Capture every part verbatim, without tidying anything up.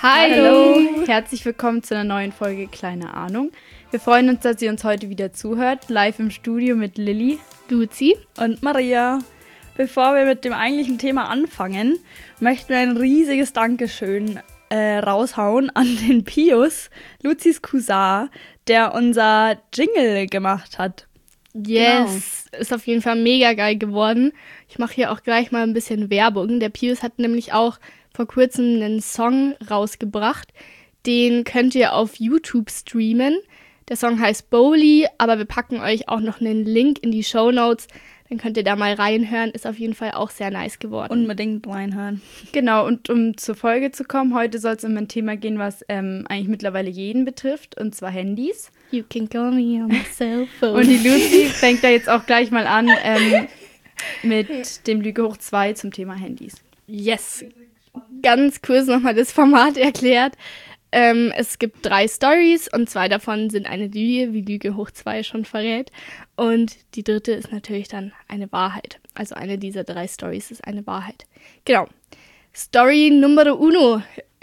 Hi! Hallo! Herzlich willkommen zu einer neuen Folge Kleine Ahnung. Wir freuen uns, dass ihr uns heute wieder zuhört, live im Studio mit Lilly, Luzi und Maria. Bevor wir mit dem eigentlichen Thema anfangen, möchten wir ein riesiges Dankeschön äh, raushauen an den Pius, Luzis Cousin, der unser Jingle gemacht hat. Yes, genau. Ist auf jeden Fall mega geil geworden. Ich mache hier auch gleich mal ein bisschen Werbung. Der Pius hat nämlich auch vor kurzem einen Song rausgebracht. Den könnt ihr auf YouTube streamen. Der Song heißt Bowly, aber wir packen euch auch noch einen Link in die Shownotes. Dann könnt ihr da mal reinhören. Ist auf jeden Fall auch sehr nice geworden. Unbedingt reinhören. Genau, und um zur Folge zu kommen, heute soll es um ein Thema gehen, was ähm, eigentlich mittlerweile jeden betrifft, und zwar Handys. You can call me on my cell phone. Und die Luzi fängt da jetzt auch gleich mal an ähm, mit dem Lüge hoch zwei zum Thema Handys. Yes. Ganz kurz nochmal das Format erklärt. Ähm, es gibt drei Stories und zwei davon sind eine Lüge, wie Lüge hoch zwei schon verrät. Und die dritte ist natürlich dann eine Wahrheit. Also eine dieser drei Stories ist eine Wahrheit. Genau. Story numero uno.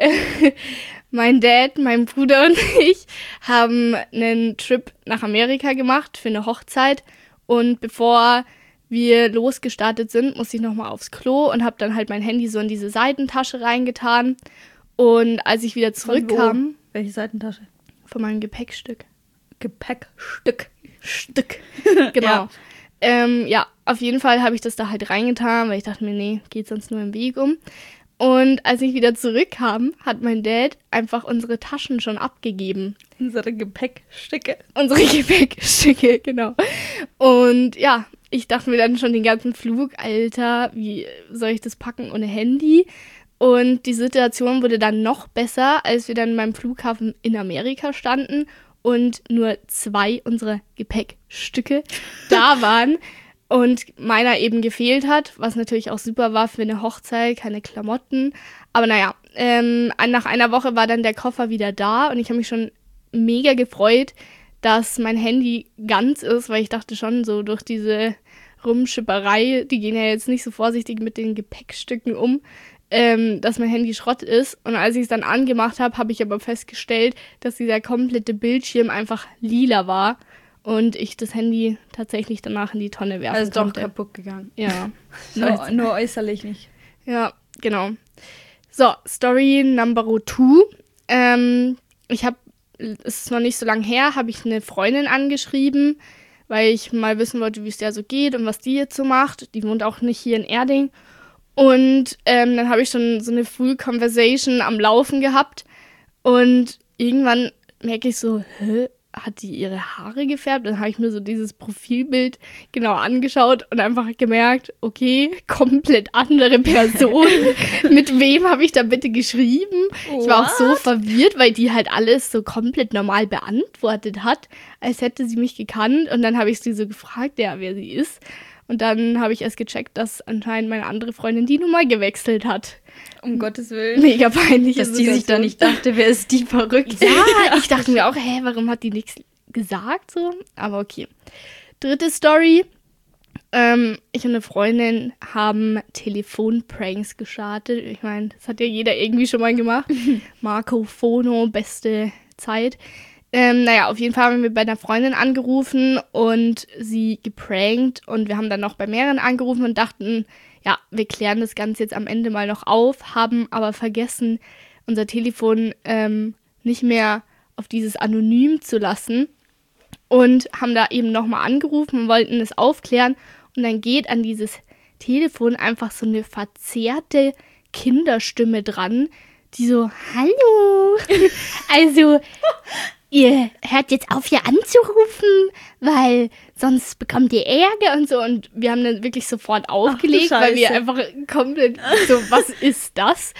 Mein Dad, mein Bruder und ich haben einen Trip nach Amerika gemacht für eine Hochzeit. Und bevor wir losgestartet sind, musste ich nochmal aufs Klo und habe dann halt mein Handy so in diese Seitentasche reingetan. Und als ich wieder zurückkam... Welche Seitentasche? Von meinem Gepäckstück. Gepäckstück. Stück. Genau. Ja. Ähm, ja, auf jeden Fall habe ich das da halt reingetan, weil ich dachte mir, nee, geht sonst nur im Weg um. Und als ich wieder zurückkam, hat mein Dad einfach unsere Taschen schon abgegeben. Unsere Gepäckstücke. Unsere Gepäckstücke, genau. Und ja, ich dachte mir dann schon den ganzen Flug, Alter, wie soll ich das packen ohne Handy? Und die Situation wurde dann noch besser, als wir dann beim Flughafen in Amerika standen und nur zwei unserer Gepäckstücke da waren und meiner eben gefehlt hat, was natürlich auch super war für eine Hochzeit, keine Klamotten. Aber naja, ähm, nach einer Woche war dann der Koffer wieder da und ich habe mich schon mega gefreut, dass mein Handy ganz ist, weil ich dachte schon so durch diese Rumschipperei, die gehen ja jetzt nicht so vorsichtig mit den Gepäckstücken um, ähm, dass mein Handy Schrott ist. Und als ich es dann angemacht habe, habe ich aber festgestellt, dass dieser komplette Bildschirm einfach lila war und ich das Handy tatsächlich danach in die Tonne werfen also konnte. Also doch kaputt gegangen. Ja. nur, nur äußerlich nicht. Ja, genau. So, Story number two. Ähm, ich habe, es ist noch nicht so lange her, habe ich eine Freundin angeschrieben, weil ich mal wissen wollte, wie es der so geht und was die jetzt so macht. Die wohnt auch nicht hier in Erding. Und ähm, dann habe ich schon so eine Full Conversation am Laufen gehabt. Und irgendwann merke ich so, hä, hat die ihre Haare gefärbt? Dann habe ich mir so dieses Profilbild genau angeschaut und einfach gemerkt, okay, komplett andere Person. Mit wem habe ich da bitte geschrieben? What? Ich war auch so verwirrt, weil die halt alles so komplett normal beantwortet hat, als hätte sie mich gekannt. Und dann habe ich sie so gefragt, ja, wer sie ist. Und dann habe ich erst gecheckt, dass anscheinend meine andere Freundin die Nummer gewechselt hat. Um Gottes Willen. Mega peinlich. Dass die sich da nicht dachte, wer ist die verrückt? Ja, ich dachte mir auch, hä, warum hat die nichts gesagt so? Aber okay. Dritte Story. Ähm, ich und eine Freundin haben Telefonpranks gestartet. Ich meine, das hat ja jeder irgendwie schon mal gemacht. Marco Fono, beste Zeit. Ähm, naja, auf jeden Fall haben wir bei einer Freundin angerufen und sie geprankt und wir haben dann noch bei mehreren angerufen und dachten, ja, wir klären das Ganze jetzt am Ende mal noch auf, haben aber vergessen, unser Telefon ähm, nicht mehr auf dieses Anonym zu lassen und haben da eben nochmal angerufen und wollten es aufklären und dann geht an dieses Telefon einfach so eine verzerrte Kinderstimme dran, die so, hallo, also... Ihr hört jetzt auf, hier anzurufen, weil sonst bekommt ihr Ärger und so. Und wir haben dann wirklich sofort aufgelegt, weil wir einfach komplett so, was ist das?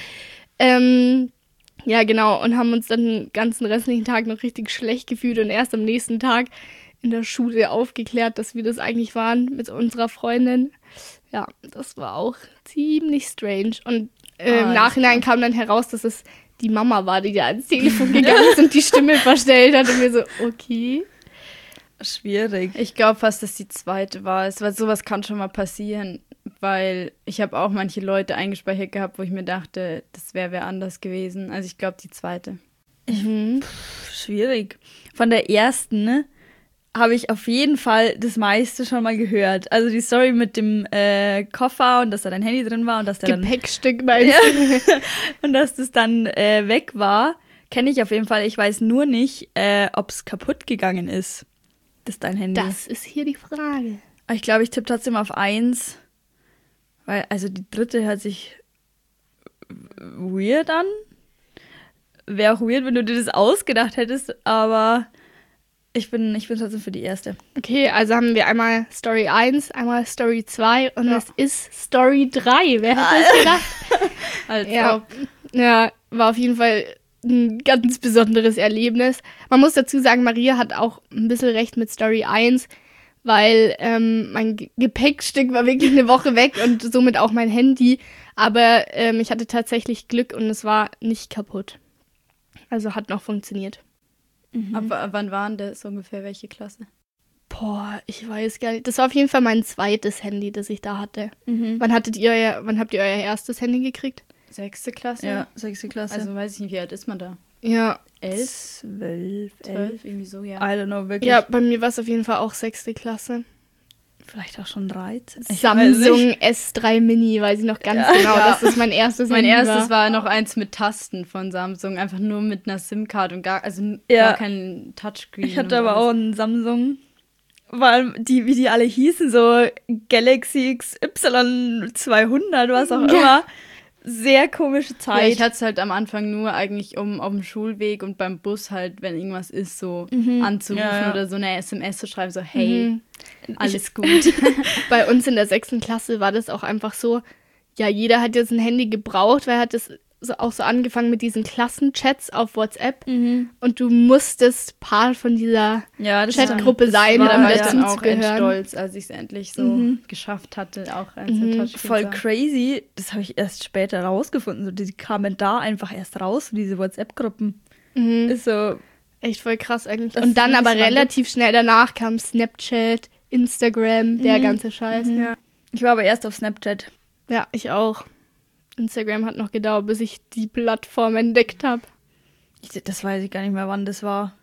Ähm, ja, genau. Und haben uns dann den ganzen restlichen Tag noch richtig schlecht gefühlt und erst am nächsten Tag in der Schule aufgeklärt, dass wir das eigentlich waren mit unserer Freundin. Ja, das war auch ziemlich strange. Und äh, oh, im Nachhinein kam dann heraus, dass es die Mama war, die da ans Telefon gegangen ist und die Stimme verstellt hat und mir so, okay. Schwierig. Ich glaube fast, dass die zweite war. Weil sowas kann schon mal passieren. weil ich habe auch manche Leute eingespeichert gehabt, wo ich mir dachte, das wäre wer anders gewesen. Also ich glaube die zweite. Mhm. Schwierig. Von der ersten, ne, habe ich auf jeden Fall das meiste schon mal gehört. Also die Story mit dem äh, Koffer und dass da dein Handy drin war und dass der dann Gepäckstück meinst du? und dass das dann äh, weg war, kenne ich auf jeden Fall. Ich weiß nur nicht, äh, ob es kaputt gegangen ist. Das ist dein Handy. Das ist hier die Frage. Aber ich glaube, ich tippe trotzdem auf eins. Weil, also die dritte hört sich weird an. Wäre auch weird, wenn du dir das ausgedacht hättest, aber ich bin, ich bin trotzdem für die erste. Okay, also haben wir einmal Story eins, einmal Story zwei und Ja. es ist Story drei. Wer hätte das gedacht? Als Ja. ob. Ja, war auf jeden Fall ein ganz besonderes Erlebnis. Man muss dazu sagen, Maria hat auch ein bisschen recht mit Story eins, weil ähm, mein Ge- Gepäckstück war wirklich eine Woche weg und somit auch mein Handy. Aber ähm, ich hatte tatsächlich Glück und es war nicht kaputt. Also hat noch funktioniert. Aber wann waren das ungefähr? Welche Klasse? Boah, ich weiß gar nicht. Das war auf jeden Fall mein zweites Handy, das ich da hatte. Mhm. Wann hattet ihr euer, wann habt ihr euer erstes Handy gekriegt? Sechste Klasse? Ja, sechste Klasse. Also weiß ich nicht, wie alt ist man da? Ja. Elf? zwölf, elf. Zwölf? Irgendwie so, ja. I don't know, wirklich. Ja, bei mir war es auf jeden Fall auch sechste Klasse. Vielleicht auch schon dreizehn. Ich weiß Samsung nicht. S drei Mini, weiß ich noch ganz Ja. genau. Ja. Das ist mein erstes Mein Handy erstes war noch eins mit Tasten von Samsung, einfach nur mit einer SIM-Card und gar, also Ja. gar kein Touchscreen. Ich hatte und aber auch alles. einen Samsung. Weil die, wie die alle hießen, so Galaxy X Y zweihundert, was auch Ja. immer. Sehr komische Ja, Zeit. ich hatte es halt am Anfang nur eigentlich, um auf dem Schulweg und beim Bus halt, wenn irgendwas ist, so Mhm. anzurufen Ja, ja. oder so eine S M S zu schreiben, so hey, Mhm. alles gut. Bei uns in der sechsten Klasse war das auch einfach so, ja, jeder hat jetzt ein Handy gebraucht, weil er hat das so, auch so angefangen mit diesen Klassenchats auf WhatsApp Mhm. und du musstest Part von dieser Ja, das Chatgruppe das sein, war da um war ich dazu dann zu auch echt gehören. stolz, als ich es endlich so Mhm. geschafft hatte, auch eins Mhm. mit Touchscreen voll zu haben. crazy. Das habe ich erst später rausgefunden. So, die kamen da einfach erst raus, diese WhatsApp-Gruppen. Mhm. Ist so, Echt voll krass eigentlich. Das Und dann ist aber nicht so lange. relativ schnell danach kam Snapchat, Instagram, der Mhm. ganze Scheiß. Mhm. Ja. ich war aber erst auf Snapchat. ja, ich auch. Instagram hat noch gedauert, bis ich die Plattform entdeckt habe. Ich, das weiß ich gar nicht mehr, wann das war.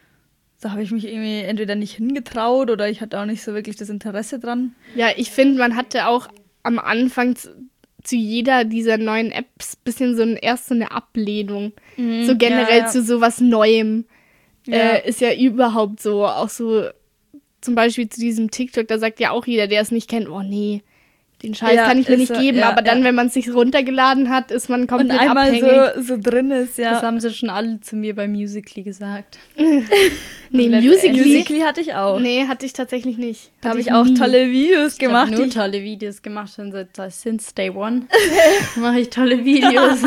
Da habe ich mich irgendwie entweder nicht hingetraut oder ich hatte auch nicht so wirklich das Interesse dran. Ja, ich finde, man hatte auch am Anfang zu, zu jeder dieser neuen Apps bisschen so ein, erst so eine Ablehnung. So generell Ja, ja. zu sowas Neuem. Ja. Äh, ist ja überhaupt so. Auch so zum Beispiel zu diesem TikTok, da sagt ja auch jeder, der es nicht kennt, oh nee, den Scheiß Ja, kann ich mir ist nicht so, geben. ja, aber dann, ja. wenn man es sich runtergeladen hat, ist man Und komplett einmal abhängig. so, so drin ist, ja. Das haben sie schon alle zu mir bei Musical.ly gesagt. Nee, letztendlich- Musical.ly. Musical.ly hatte ich auch. Nee, hatte ich tatsächlich nicht. Da Hatte habe ich auch nie. tolle Videos Ich habe gemacht. nur die- tolle Videos gemacht, schon seit since day one. Mache ich tolle Videos.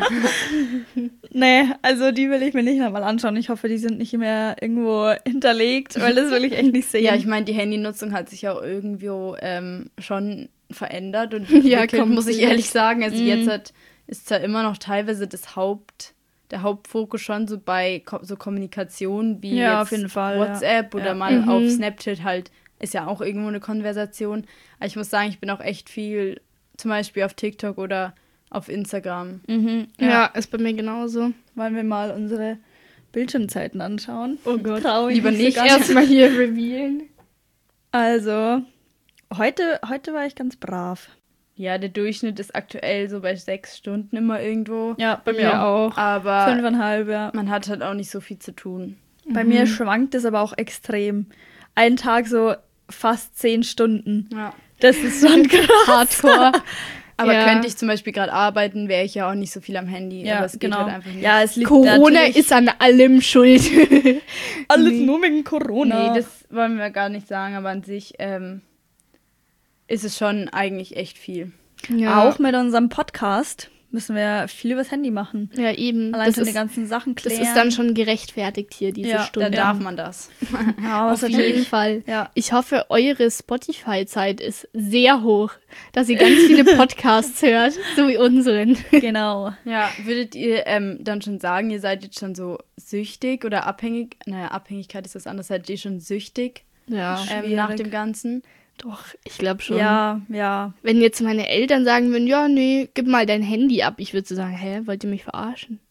Nee, also die will ich mir nicht nochmal anschauen. Ich hoffe, die sind nicht mehr irgendwo hinterlegt, weil das will ich echt nicht sehen. Ja, ich meine, die Handynutzung hat sich auch irgendwo ähm, schon verändert und Ja, entwickelt, kommt muss ich vielleicht. ehrlich sagen. Also Mhm. jetzt hat, ist zwar immer noch teilweise das Haupt, der Hauptfokus schon so bei Ko so Kommunikation wie Ja, jetzt auf jeden Fall, WhatsApp ja. oder Ja. mal Mhm. auf Snapchat halt, ist ja auch irgendwo eine Konversation. Aber ich muss sagen, ich bin auch echt viel zum Beispiel auf TikTok oder auf Instagram. Mhm, Ja. ja. ist bei mir genauso. Wollen wir mal unsere Bildschirmzeiten anschauen? Oh Gott. Trau ich Lieber mich so nicht. gar nicht. Erstmal hier revealen. Also, heute, heute war ich ganz brav. Ja, der Durchschnitt ist aktuell so bei sechs Stunden immer irgendwo. Ja, bei mir Ja, auch. auch. Aber Fünfeinhalb, ja. man hat halt auch nicht so viel zu tun. Bei mir schwankt es aber auch extrem. Einen Tag so fast zehn Stunden. Ja. Das ist schon krass. Hardcore. Aber Ja. könnte ich zum Beispiel gerade arbeiten, wäre ich ja auch nicht so viel am Handy. Ja, aber es geht genau. halt einfach nicht. Ja, es liegt Corona natürlich ist an allem schuld. alles Nee. nur wegen Corona. Nee, das wollen wir gar nicht sagen, aber an sich ähm, ist es schon eigentlich echt viel. ja. Auch mit unserem Podcast müssen wir viel übers Handy machen. Ja, eben. Allein Das schon die ist, ganzen Sachen das klären. ist dann schon gerechtfertigt hier, diese Ja, Da Stunde. darf man das. ja, was Auf jeden natürlich. Fall. Ja. Ich hoffe, eure Spotify-Zeit ist sehr hoch, dass ihr ganz viele Podcasts hört, so wie unseren. Genau. Ja, würdet ihr ähm, dann schon sagen, ihr seid jetzt schon so süchtig oder abhängig? Naja, Abhängigkeit ist was anderes. Seid ihr schon süchtig Ja. ähm, Schwierig. nach dem Ganzen? Doch, ich glaube schon. Ja, ja. Wenn jetzt meine Eltern sagen würden, ja, nee, gib mal dein Handy ab, ich würde so sagen, hä, wollt ihr mich verarschen?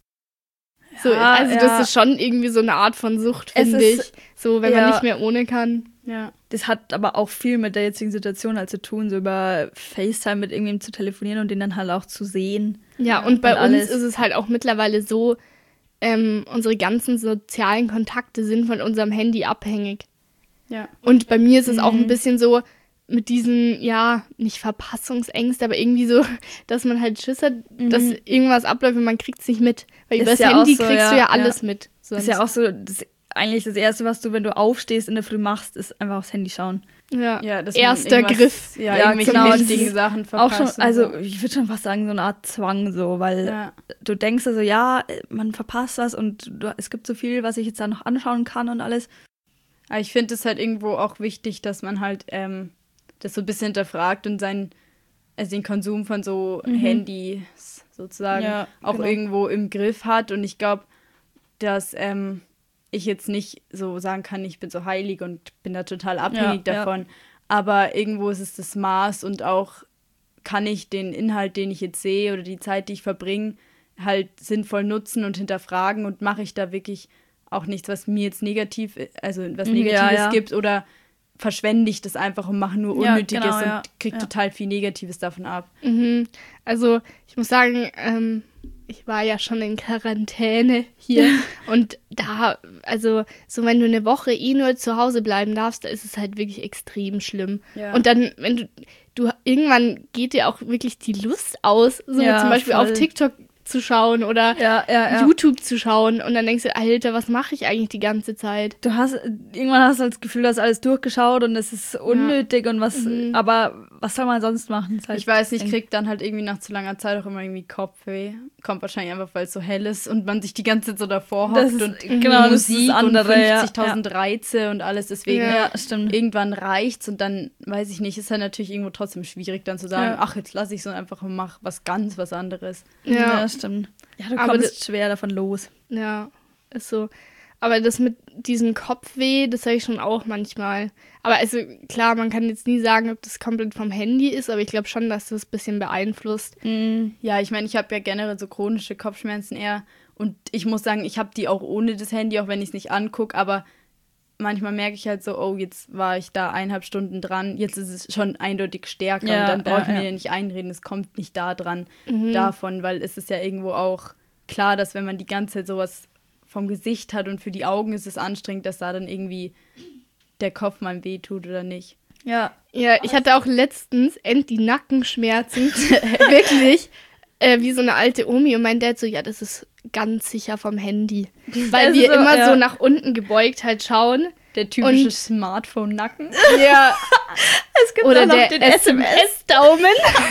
So, Ja, also ja. das ist schon irgendwie so eine Art von Sucht, Es finde ist- ich. So, wenn ja. man nicht mehr ohne kann. Ja. Das hat aber auch viel mit der jetzigen Situation halt zu tun, so über FaceTime mit irgendjemandem zu telefonieren und den dann halt auch zu sehen. Ja, und bei und uns alles. ist es halt auch mittlerweile so, ähm, unsere ganzen sozialen Kontakte sind von unserem Handy abhängig. Ja. Und bei mir ist es auch Mhm. ein bisschen so mit diesen, ja, nicht Verpassungsängste, aber irgendwie so, dass man halt Schiss hat, dass Mhm. irgendwas abläuft und man kriegt es nicht mit. Weil Ist über das ja auch Handy so, kriegst ja, du ja ja. alles mit. Sonst. Das ist ja auch so, das, eigentlich das Erste, was du, wenn du aufstehst in der Früh machst, ist einfach aufs Handy schauen. ja. Ja, dass man Erster irgendwas- Griff. Ja, Ja, irgendwelche genau, das wichtigen ist Sachen Auch verpassen. schon, also so. ich würde schon fast sagen, so eine Art Zwang so, weil Ja. du denkst also, ja, man verpasst was und du, es gibt so viel, was ich jetzt da noch anschauen kann und alles. Aber ich finde es halt irgendwo auch wichtig, dass man halt ähm, das so ein bisschen hinterfragt und seinen, also den Konsum von so Mhm. Handys sozusagen Ja, auch genau. irgendwo im Griff hat. Und ich glaube, dass ähm, ich jetzt nicht so sagen kann, ich bin so heilig und bin da total abhängig Ja, ja. davon. Aber irgendwo ist es das Maß und auch kann ich den Inhalt, den ich jetzt sehe oder die Zeit, die ich verbringe, halt sinnvoll nutzen und hinterfragen und mache ich da wirklich auch nichts, was mir jetzt negativ, also was Mhm, Negatives ja, ja. gibt oder verschwende ich das einfach und mache nur Ja, Unnötiges genau, und ja, kriege ja. total viel Negatives davon ab. Mhm. Also ich muss sagen, ähm, ich war ja schon in Quarantäne hier und da, also so wenn du eine Woche eh nur zu Hause bleiben darfst, da ist es halt wirklich extrem schlimm. Ja. Und dann, wenn du, du, irgendwann geht dir auch wirklich die Lust aus, so Ja, zum Beispiel voll. auf TikTok zu schauen oder Ja, ja, ja. YouTube zu schauen und dann denkst du, Alter, was mache ich eigentlich die ganze Zeit? Du hast, irgendwann hast du das Gefühl, du hast alles durchgeschaut und es ist unnötig und was, Mhm. aber was soll man sonst machen? Ist halt Ich weiß nicht, eng. krieg dann halt irgendwie nach zu langer Zeit auch immer irgendwie Kopfweh. Kommt wahrscheinlich einfach, weil es so hell ist und man sich die ganze Zeit so davor Das hockt ist- und genau, das ist Musik das andere, und ja, fünfzigtausend Reize und alles. Deswegen Ja. Ja, stimmt. irgendwann reicht's und dann, weiß ich nicht, ist halt natürlich irgendwo trotzdem schwierig dann zu sagen, Ja. ach, jetzt lasse ich so einfach und mach was ganz was anderes. Ja. Ja, stimmt. Ja, du Aber kommst schwer davon los. Ja, ist so. Aber das mit diesem Kopfweh, das habe ich schon auch manchmal. Aber also klar, man kann jetzt nie sagen, ob das komplett vom Handy ist, aber ich glaube schon, dass das ein bisschen beeinflusst. Ja, ich meine, ich habe ja generell so chronische Kopfschmerzen eher und ich muss sagen, ich habe die auch ohne das Handy, auch wenn ich es nicht angucke, aber manchmal merke ich halt so, oh, jetzt war ich da eineinhalb Stunden dran, jetzt ist es schon eindeutig stärker Ja, und dann brauche ich ja, mir ja. ja nicht einreden, es kommt nicht da dran Mhm. davon, weil es ist ja irgendwo auch klar, dass wenn man die ganze Zeit sowas vom Gesicht hat und für die Augen ist es anstrengend, dass da dann irgendwie der Kopf mal weh tut oder nicht. Ja. Ja, ich hatte auch letztens end die Nackenschmerzen. Wirklich. Äh, wie so eine alte Omi und mein Dad so, ja, das ist ganz sicher vom Handy. Weil Das wir ist so, immer ja. so nach unten gebeugt halt schauen. Der typische Und- Smartphone-Nacken. Ja. Es gibt Oder auch noch der den S M S-Daumen.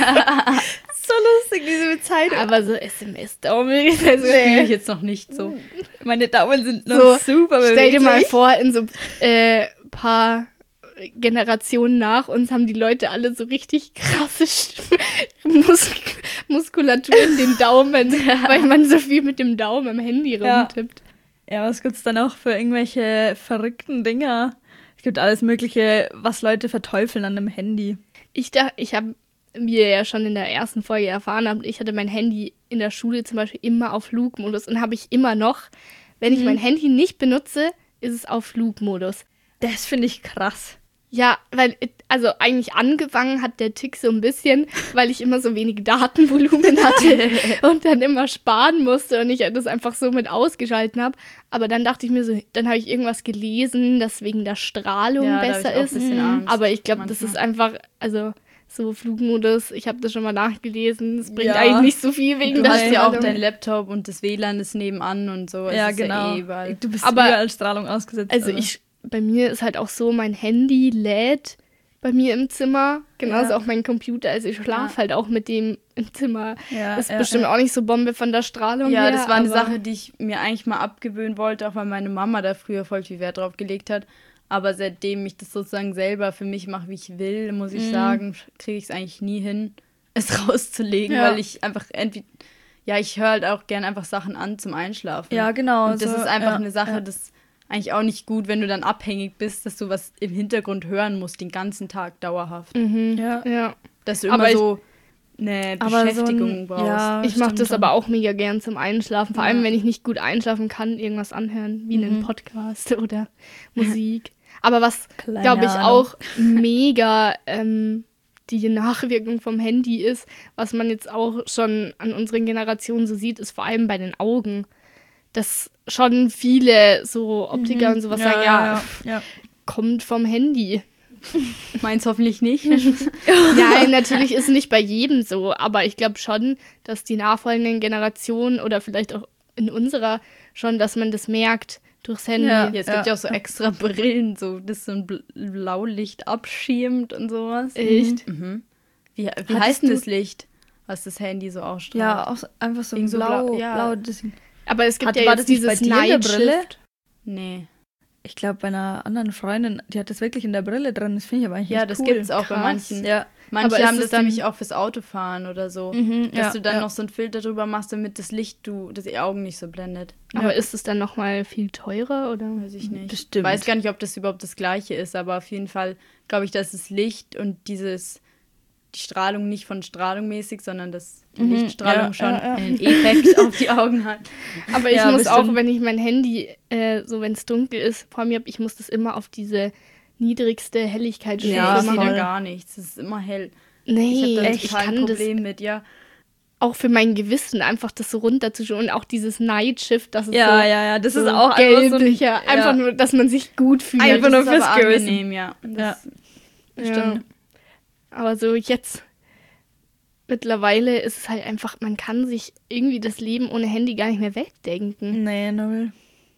So lustig, diese Bezeichnung. Aber so S M S-Daumen. Also, Das spiele ich jetzt noch nicht so. Meine Daumen sind noch So, super Stell dir mal beweglich. vor, in so äh, paar Generationen nach uns haben die Leute alle so richtig krasse Sch- Mus Muskulatur in den Daumen, weil man so viel mit dem Daumen am Handy Ja. rumtippt. Ja, was gibt's dann auch für irgendwelche verrückten Dinger? Es gibt alles Mögliche, was Leute verteufeln an dem Handy. Ich dachte, ich habe, wie ihr ja schon in der ersten Folge erfahren habt, ich hatte mein Handy in der Schule zum Beispiel immer auf Flugmodus und habe ich immer noch. Wenn ich mein Handy nicht benutze, ist es auf Flugmodus. Das finde ich krass. Ja, weil, also eigentlich angefangen hat der Tick so ein bisschen, weil ich immer so wenig Datenvolumen hatte und dann immer sparen musste und ich das einfach so mit ausgeschalten habe. Aber dann dachte ich mir so, dann habe ich irgendwas gelesen, dass wegen der Strahlung Ja, da hab besser ich auch ist. ein bisschen Angst Aber ich glaube, das manchmal. ist einfach, also so Flugmodus, ich habe das schon mal nachgelesen, es bringt Ja. eigentlich nicht so viel wegen Du der hast ja auch Strahlung. dein Laptop und das W L A N ist nebenan und so. Es ja, ist genau. Ja eh überall. Du bist Aber- überall Strahlung ausgesetzt. Also ich, bei mir ist halt auch so, mein Handy lädt bei mir im Zimmer, genauso Ja. auch mein Computer, also ich schlafe Ja. halt auch mit dem im Zimmer. Ja, ist ja, bestimmt ja. auch nicht so Bombe von der Strahlung Ja, her, das war eine aber- Sache, die ich mir eigentlich mal abgewöhnen wollte, auch weil meine Mama da früher voll viel Wert drauf gelegt hat. Aber seitdem ich das sozusagen selber für mich mache, wie ich will, muss ich Mhm. sagen, kriege ich es eigentlich nie hin, es rauszulegen, Ja. weil ich einfach entweder, ja, ich höre halt auch gern einfach Sachen an zum Einschlafen. Ja, genau. Und das so, ist einfach ja, eine Sache, ja. das eigentlich auch nicht gut, wenn du dann abhängig bist, dass du was im Hintergrund hören musst, den ganzen Tag dauerhaft. Mhm. Ja. ja. Dass du Aber immer ich- so eine Aber so Beschäftigung ein- brauchst. ja. Ich mache stimmt das schon. aber auch mega gern zum Einschlafen. Vor Ja. allem, wenn ich nicht gut einschlafen kann, irgendwas anhören, wie einen Mhm. Podcast oder Musik. Aber was, Kleine glaube ich, Ahnung. auch mega ähm, die Nachwirkung vom Handy ist, was man jetzt auch schon an unseren Generationen so sieht, ist vor allem bei den Augen. Dass schon viele so Optiker und sowas sagen, ja, ja, ja. kommt vom Handy. Meins hoffentlich nicht. Nein, natürlich ist nicht bei jedem so, aber ich glaube schon, dass die nachfolgenden Generationen oder vielleicht auch in unserer schon, dass man das merkt durchs Handy. Ja. Ja, es gibt ja auch so extra Brillen, so das so ein Bl- Blaulicht abschirmt und sowas. Echt? Mhm. Wie, wie Hattest heißt denn du- das Licht, was das Handy so ausstrahlt? Ja, auch so, einfach so ein Irgend so blau, blau- ja. blau das, Aber es gibt Hat- ja war jetzt das nicht bei dieses dir in der Night Brille? Shift. Nee. ich glaube, bei einer anderen Freundin, die hat das wirklich in der Brille drin. Das finde ich aber eigentlich Ja, echt das cool. gibt's auch bei Krass. manchen. Ja. Manche Aber ist haben es das dann- nämlich auch fürs Autofahren oder so. Mhm, Dass ja, du dann ja. noch so einen Filter drüber machst, damit das Licht du, das die Augen nicht so blendet. Aber ist es dann nochmal viel teurer oder? Weiß ich nicht. Bestimmt. Weiß gar nicht, ob das überhaupt das Gleiche ist, aber auf jeden Fall glaube ich, dass das Licht und dieses, die Strahlung nicht von Strahlung mäßig, sondern dass die Mhm, Lichtstrahlung ja, schon ja, ja. einen Effekt auf die Augen hat. Aber ich Ja, muss bestimmt. auch, wenn ich mein Handy, äh, so wenn es dunkel ist, vor mir habe, ich muss das immer auf diese niedrigste Helligkeitsstufe Ja, ich sehe machen. da voll. gar nichts. Es ist immer hell. Nee, Ich habe da ich, total ein kann das Problem mit, ja. auch für mein Gewissen einfach das so runterzuschauen und auch dieses Night Shift, das ist Ja, so ja, ja, das so ist auch einfach so ein, gelblicher, einfach nur, dass man sich gut fühlt. Einfach das nur ist fürs aber Gewissen. angenehm, ja. Das, Ja. Stimmt. Aber so jetzt mittlerweile ist es halt einfach, man kann sich irgendwie das Leben ohne Handy gar nicht mehr wegdenken. Nee, null.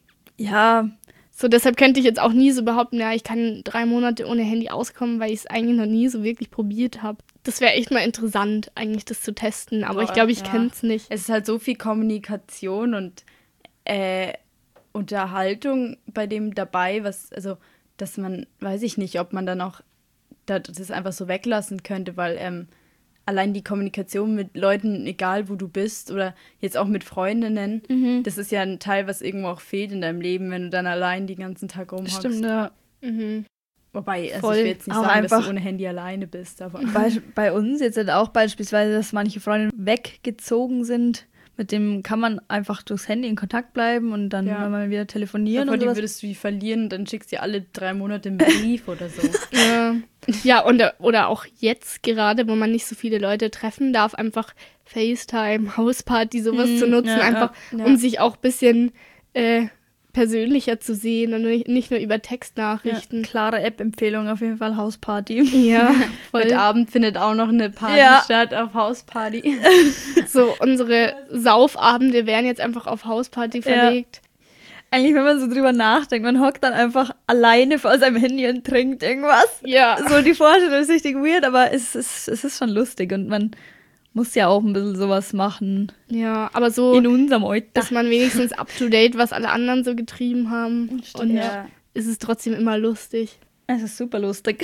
Ja, So, deshalb könnte ich jetzt auch nie so behaupten, ja, ich kann drei Monate ohne Handy auskommen, weil ich es eigentlich noch nie so wirklich probiert habe. Das wäre echt mal interessant, eigentlich das zu testen, aber Boah, ich glaube, ich ja. könnte es nicht. Es ist halt so viel Kommunikation und äh, Unterhaltung bei dem dabei, was, also, dass man, weiß ich nicht, ob man dann auch da- das einfach so weglassen könnte, weil ähm, allein die Kommunikation mit Leuten, egal wo du bist oder jetzt auch mit Freundinnen, Mhm. das ist ja ein Teil, was irgendwo auch fehlt in deinem Leben, wenn du dann allein den ganzen Tag rumhockst. stimmt, ja. Mhm. Wobei, also Voll. ich will jetzt nicht Auch sagen, dass einfach- du ohne Handy alleine bist, aber Bei, bei uns jetzt halt auch beispielsweise, dass manche Freunde weggezogen sind. Mit dem kann man einfach durchs Handy in Kontakt bleiben und dann Ja. wenn man wieder telefonieren bevor und die sowas. würdest du die verlieren, dann schickst du dir alle drei Monate einen Brief oder so. Ja, ja und, oder auch jetzt gerade, wo man nicht so viele Leute treffen darf, einfach FaceTime, Hausparty, sowas Mhm, zu nutzen, ja, ja, einfach ja. um sich auch ein bisschen äh, persönlicher zu sehen und nicht, nicht nur über Ja, Textnachrichten. klare App-Empfehlung auf jeden Fall, Hausparty. Ja, voll. Heute Abend findet auch noch eine Party Ja. statt auf Hausparty. So, unsere Saufabende werden jetzt einfach auf Hausparty verlegt. Eigentlich, wenn man so drüber nachdenkt, man hockt dann einfach alleine vor seinem Handy und trinkt irgendwas. Ja. So, die Vorstellung ist richtig weird, aber es ist, es ist schon lustig und man muss ja auch ein bisschen sowas machen. Ja, aber so, In unserem Alter. dass man wenigstens up to date, was alle anderen so getrieben haben. Und Ja. ist es trotzdem immer lustig. Es ist super lustig.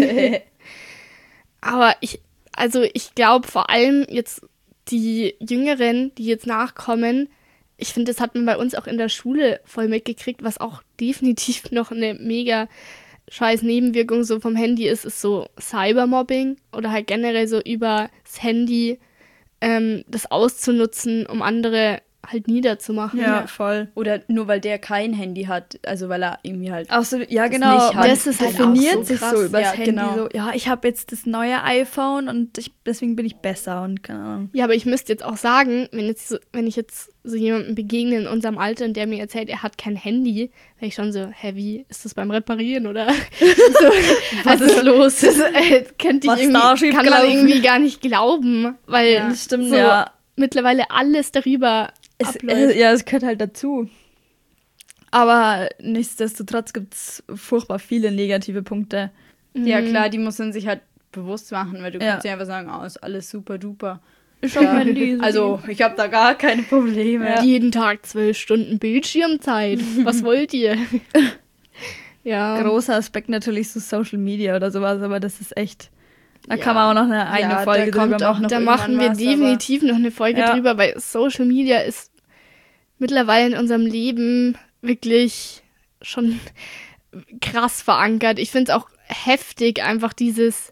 Aber ich, also ich glaube vor allem jetzt die Jüngeren, die jetzt nachkommen, ich finde, das hat man bei uns auch in der Schule voll mitgekriegt, was auch definitiv noch eine mega scheiß Nebenwirkung so vom Handy ist, ist so Cybermobbing oder halt generell so über das Handy ähm, das auszunutzen, um andere halt niederzumachen. Ja, voll. Oder nur weil der kein Handy hat, also weil er irgendwie halt. Auch so, ja Das genau, nicht man hat. Das ist halt definiert auch so sich krass. so übers Ja, Handy. genau. So, ja, ich habe jetzt das neue iPhone und ich, deswegen bin ich besser und keine Ahnung. Ja, aber ich müsste jetzt auch sagen, wenn, jetzt so, wenn ich jetzt so jemandem begegne in unserem Alter und der mir erzählt, er hat kein Handy, wäre ich schon so, hä, wie, ist das beim Reparieren oder so? Was ist los? Das äh, könnte ich Was da irgendwie, kann man schiefgelaufen? irgendwie gar nicht glauben, weil Ja, Das stimmt, so ja. mittlerweile alles darüber Es, abläuft. äh, ja, es gehört halt dazu. Aber nichtsdestotrotz gibt es furchtbar viele negative Punkte. Ja, Mhm. klar, die muss man sich halt bewusst machen, weil du Ja. kannst ja einfach sagen, oh, ist alles super duper. Ich hab mein Handy. Also, ich habe da gar keine Probleme. Ja. Jeden Tag zwölf Stunden Bildschirmzeit. Was wollt ihr? ja. Großer Aspekt natürlich so Social Media oder sowas, aber das ist echt. Da Ja. kann man auch noch eine eigene Ja, da Folge kommt drüber auch machen. noch Da irgendwann machen wir was, definitiv noch eine Folge Ja. drüber, weil Social Media ist mittlerweile in unserem Leben wirklich schon krass verankert. Ich finde es auch heftig, einfach dieses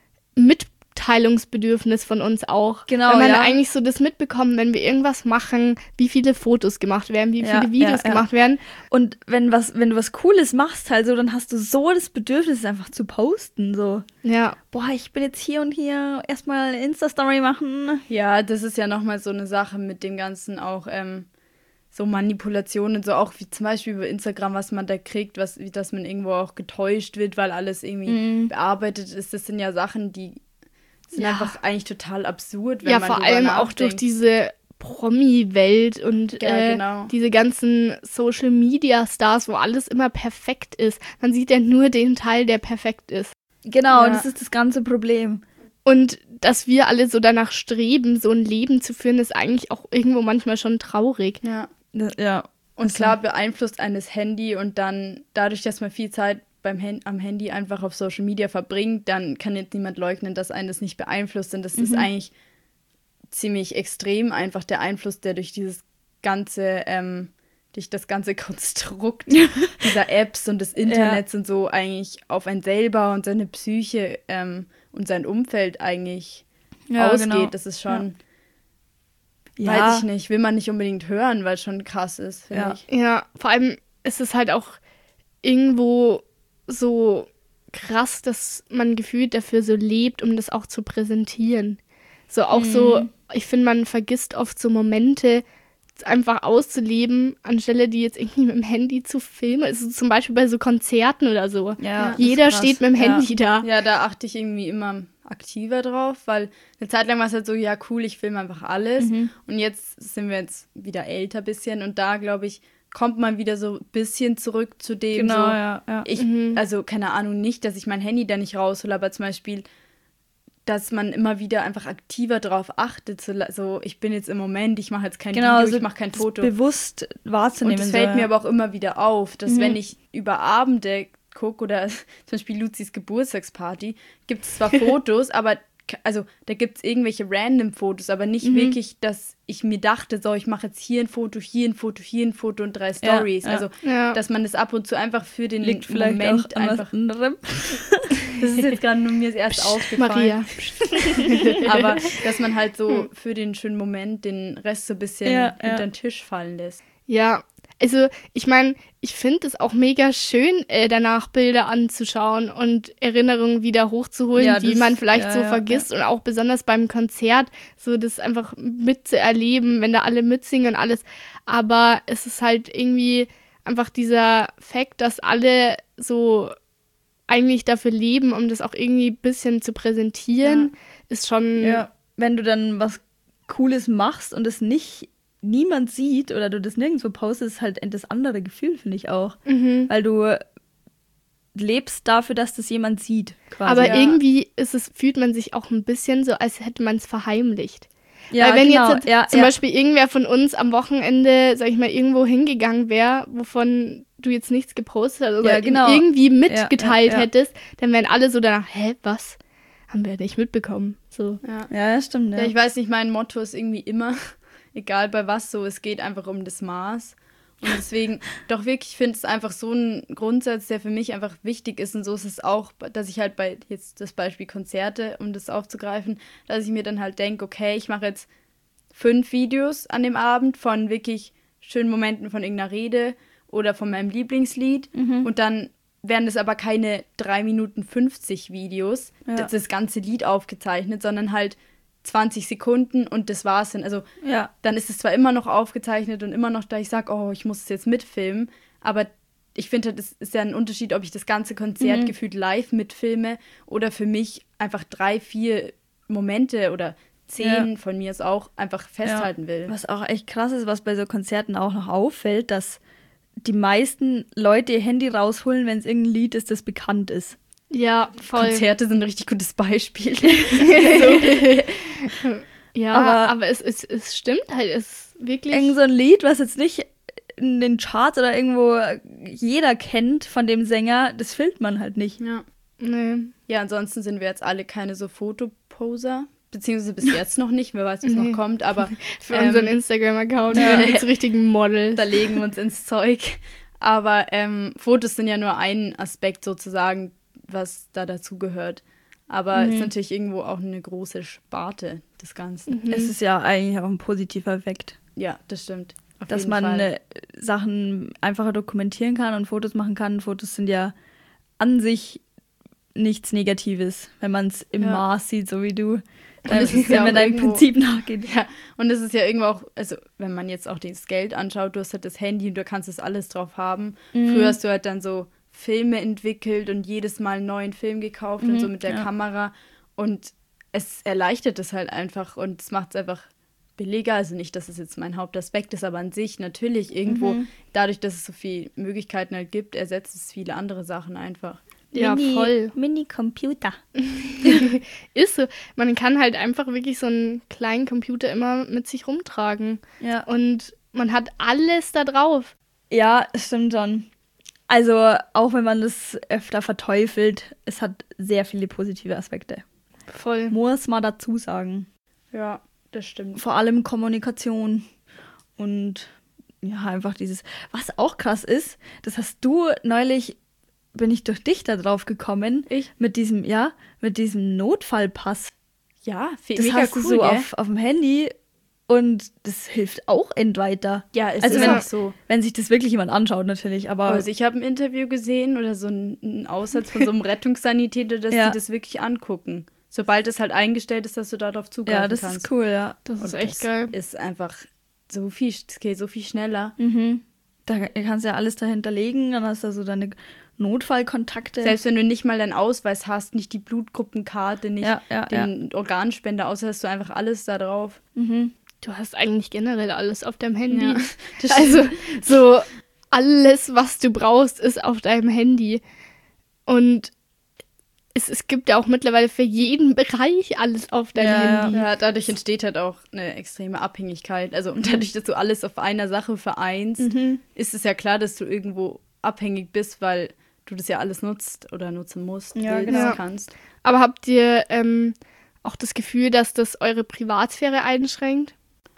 Mitteilungsbedürfnis von uns auch. Genau, Wenn man ja. eigentlich so das mitbekommt, wenn wir irgendwas machen, wie viele Fotos gemacht werden, wie Ja, viele Videos ja, ja. gemacht werden. Und wenn was, wenn du was Cooles machst, halt so, dann hast du so das Bedürfnis, es einfach zu posten. So, Ja, boah, ich bin jetzt hier und hier, erstmal eine Insta-Story machen. Ja, das ist ja nochmal so eine Sache mit dem Ganzen auch, ähm, so Manipulationen, so auch wie zum Beispiel über Instagram, was man da kriegt, was, wie dass man irgendwo auch getäuscht wird, weil alles irgendwie Mhm. bearbeitet ist. Das sind ja Sachen, die sind Ja. einfach eigentlich total absurd, wenn ja man vor drüber allem auch durch nachdenkt. diese Promi-Welt und Ja, äh, genau. diese ganzen Social-Media-Stars, wo alles immer perfekt ist. Man sieht ja nur den Teil, der perfekt ist. Genau, Ja. das ist das ganze Problem. Und dass wir alle so danach streben, so ein Leben zu führen, ist eigentlich auch irgendwo manchmal schon traurig. Ja. Ja. Und klar beeinflusst eines Handy und dann dadurch, dass man viel Zeit beim Hand, am Handy einfach auf Social Media verbringt, dann kann jetzt niemand leugnen, dass einen das nicht beeinflusst. Und das ist eigentlich ziemlich extrem einfach der Einfluss, der durch dieses ganze, ähm, durch das ganze Konstrukt dieser Apps und des Internets und so eigentlich auf einen selber und seine Psyche ähm, und sein Umfeld eigentlich Ja, ausgeht. genau. Das ist schon, Ja. weiß ich nicht, will man nicht unbedingt hören, weil es schon krass ist, finde Ja. ich. Ja, vor allem ist es halt auch irgendwo so krass, dass man gefühlt dafür so lebt, um das auch zu präsentieren. So auch so, ich finde, man vergisst oft so Momente einfach auszuleben, anstelle die jetzt irgendwie mit dem Handy zu filmen. Also zum Beispiel bei so Konzerten oder so. Ja, das Jeder ist krass. steht mit dem Ja. Handy da. Ja, da achte ich irgendwie immer aktiver drauf, weil eine Zeit lang war es halt so, ja cool, ich filme einfach alles. Und jetzt sind wir jetzt wieder älter bisschen und da, glaube ich, kommt man wieder so ein bisschen zurück zu dem Genau, so, ja, ja. ich, also keine Ahnung, nicht, dass ich mein Handy da nicht raushole, aber zum Beispiel, dass man immer wieder einfach aktiver drauf achtet, so, so ich bin jetzt im Moment, ich mache jetzt kein Genau, Video, so ich mache kein das Foto. bewusst wahrzunehmen. Und es so, fällt ja. mir aber auch immer wieder auf, dass wenn ich über Abende gucke oder zum Beispiel Luzis Geburtstagsparty, gibt es zwar Fotos, aber k- also da gibt es irgendwelche random Fotos, aber nicht wirklich, dass ich mir dachte, so ich mache jetzt hier ein Foto, hier ein Foto, hier ein Foto und drei Stories. ja. Also Ja. dass man das ab und zu einfach für den Liegt vielleicht Moment auch an was einfach. anderem. Das ist jetzt gerade nur mir erst aufgefallen. Maria. Aber dass man halt so für den schönen Moment den Rest so ein bisschen Ja, ja. unter den Tisch fallen lässt. Ja, also ich meine, ich finde es auch mega schön, äh, danach Bilder anzuschauen und Erinnerungen wieder hochzuholen, Ja, die das- man vielleicht ja, so ja, vergisst und auch besonders beim Konzert, so das einfach mitzuerleben, wenn da alle mitsingen und alles. Aber es ist halt irgendwie einfach dieser Fakt, dass alle so eigentlich dafür leben, um das auch irgendwie ein bisschen zu präsentieren, ist schon... Ja, wenn du dann was Cooles machst und es nicht niemand sieht oder du das nirgendwo postest, ist halt das andere Gefühl, finde ich auch. Mhm. Weil du lebst dafür, dass das jemand sieht, quasi. Aber ja. irgendwie ist es, fühlt man sich auch ein bisschen so, als hätte man es verheimlicht. ja, Weil wenn genau. jetzt ja, zum ja. Beispiel irgendwer von uns am Wochenende, sag ich mal, irgendwo hingegangen wäre, wovon du jetzt nichts gepostet hast oder Ja, genau. irgendwie mitgeteilt Ja, ja, ja. hättest, dann wären alle so danach, hä, was? Haben wir nicht mitbekommen. So. Ja. Ja, das stimmt. Ja. Ja, ich weiß nicht, mein Motto ist irgendwie immer, egal bei was so, es geht einfach um das Maß. Und deswegen, doch wirklich, ich finde es einfach so ein Grundsatz, der für mich einfach wichtig ist. Und so ist es auch, dass ich halt bei, jetzt das Beispiel Konzerte, um das aufzugreifen, dass ich mir dann halt denke, okay, ich mache jetzt fünf Videos an dem Abend von wirklich schönen Momenten von irgendeiner Rede oder von meinem Lieblingslied. Und dann wären das aber keine drei Minuten fünfzig Videos, Ja. das, das ganze Lied aufgezeichnet, sondern halt zwanzig Sekunden und das war's dann. Also ja. dann ist es zwar immer noch aufgezeichnet und immer noch da, ich sage, oh, ich muss es jetzt mitfilmen, aber ich finde, das ist ja ein Unterschied, ob ich das ganze Konzert Mhm. gefühlt live mitfilme oder für mich einfach drei, vier Momente oder zehn Ja. von mir es auch einfach festhalten will. Was auch echt krass ist, was bei so Konzerten auch noch auffällt, dass die meisten Leute ihr Handy rausholen, wenn es irgendein Lied ist, das bekannt ist. Ja, voll. Konzerte sind ein richtig gutes Beispiel. Ja, Aber- aber, es, es, es stimmt halt, es ist wirklich... Irgend so ein Lied, was jetzt nicht in den Charts oder irgendwo jeder kennt von dem Sänger, das filmt man halt nicht. ja. Nee. Ja, ansonsten sind wir jetzt alle keine so Fotoposer. Beziehungsweise bis jetzt noch nicht, wer weiß, was Nee. noch kommt, aber Für ähm, unseren Instagram-Account ja. mit so richtigen Models. da legen wir uns ins Zeug. Aber ähm, Fotos sind ja nur ein Aspekt sozusagen, was da dazu gehört. Aber Mhm. ist natürlich irgendwo auch eine große Sparte des Ganzen. Mhm. Es ist ja eigentlich auch ein positiver Effekt, Ja, das stimmt. Auf dass jeden man Fall. äh, Sachen einfacher dokumentieren kann und Fotos machen kann. Fotos sind ja an sich nichts Negatives, wenn man es im Ja. Maß sieht, so wie du. es ist wenn ja man auch deinem irgendwo- Prinzip nachgeht. Ja, und es ist ja irgendwo auch, also wenn man jetzt auch das Geld anschaut, du hast halt das Handy und du kannst das alles drauf haben. Mhm. Früher hast du halt dann so Filme entwickelt und jedes Mal einen neuen Film gekauft und Mhm, so mit der ja. Kamera. Und es erleichtert es halt einfach und es macht es einfach billiger. Also nicht, dass es jetzt mein Hauptaspekt ist, aber an sich natürlich irgendwo, Mhm. dadurch, dass es so viele Möglichkeiten halt gibt, ersetzt es viele andere Sachen einfach. Ja, voll. Mini-Computer. Ist so. Man kann halt einfach wirklich so einen kleinen Computer immer mit sich rumtragen. Ja. Und man hat alles da drauf. Ja, es stimmt schon. Also, auch wenn man das öfter verteufelt, es hat sehr viele positive Aspekte. Voll. Muss man dazu sagen. Ja, das stimmt. Vor allem Kommunikation und ja, einfach dieses, was auch krass ist, das hast du neulich, bin ich durch dich da drauf gekommen, Ich? mit diesem, ja, mit diesem Notfallpass. Ja, fe- Das mega hast cool, du so gell? auf, auf dem Handy und das hilft auch endweiter. Ja, es Also ist wenn- auch so. Wenn sich das wirklich jemand anschaut, natürlich, aber Also ich habe ein Interview gesehen oder so einen, einen Aussatz von so einem Rettungssanitäter, dass Ja. die das wirklich angucken. Sobald es halt eingestellt ist, dass du darauf zugreifen ja, das kannst. ist cool, ja. Das ist Und echt das geil. ist einfach so viel, es geht so viel schneller. Mhm. Da kannst du ja alles dahinter legen, dann hast du so deine Notfallkontakte. Selbst wenn du nicht mal deinen Ausweis hast, nicht die Blutgruppenkarte, nicht Ja, ja, den Organspender, außer hast du einfach alles da drauf. Mhm. Du hast eigentlich generell alles auf deinem Handy. Ja, das Also so alles, was du brauchst, ist auf deinem Handy. Und es, es gibt ja auch mittlerweile für jeden Bereich alles auf deinem Ja, Handy. Ja, dadurch entsteht halt auch eine extreme Abhängigkeit. Also und dadurch, dass du alles auf einer Sache vereinst, Mhm. ist es ja klar, dass du irgendwo abhängig bist, weil du das ja alles nutzt oder nutzen musst, Ja, willst, genau. kannst. Aber habt ihr ähm, auch das Gefühl, dass das eure Privatsphäre einschränkt?